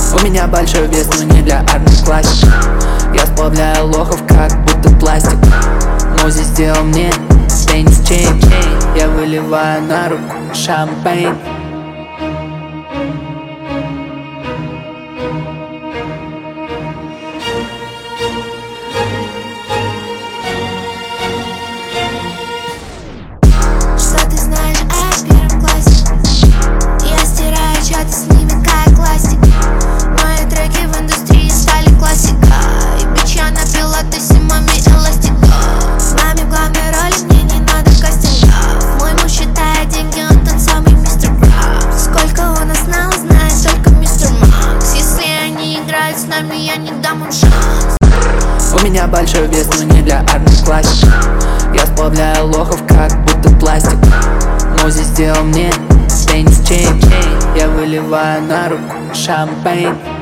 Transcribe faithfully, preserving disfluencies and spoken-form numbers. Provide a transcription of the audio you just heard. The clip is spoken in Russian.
У меня большой вес, но не для армии классик. Я сплавляю лохов, как будто пластик. Мози сделал мне теннис чейн. Я выливаю на руку шампейн. Что ты знаешь о первом классе? Я стираю чаты с ними как классик. Мои треки в индустрии стали классика. И бич я напила тысимами эластика. С нами в главной роли мне не надо кастингов. Мой муж считает деньги, он тот самый мистер Крабс. Сколько у нас знал, знает только мистер Макс. Если они играют с нами, я не дам им шанс. У меня большой вес, но не для армии классик. Я сплавляю лохов, как будто пластик. Мози сделал мне теннис чейн. Я выливаю на руку шампейн.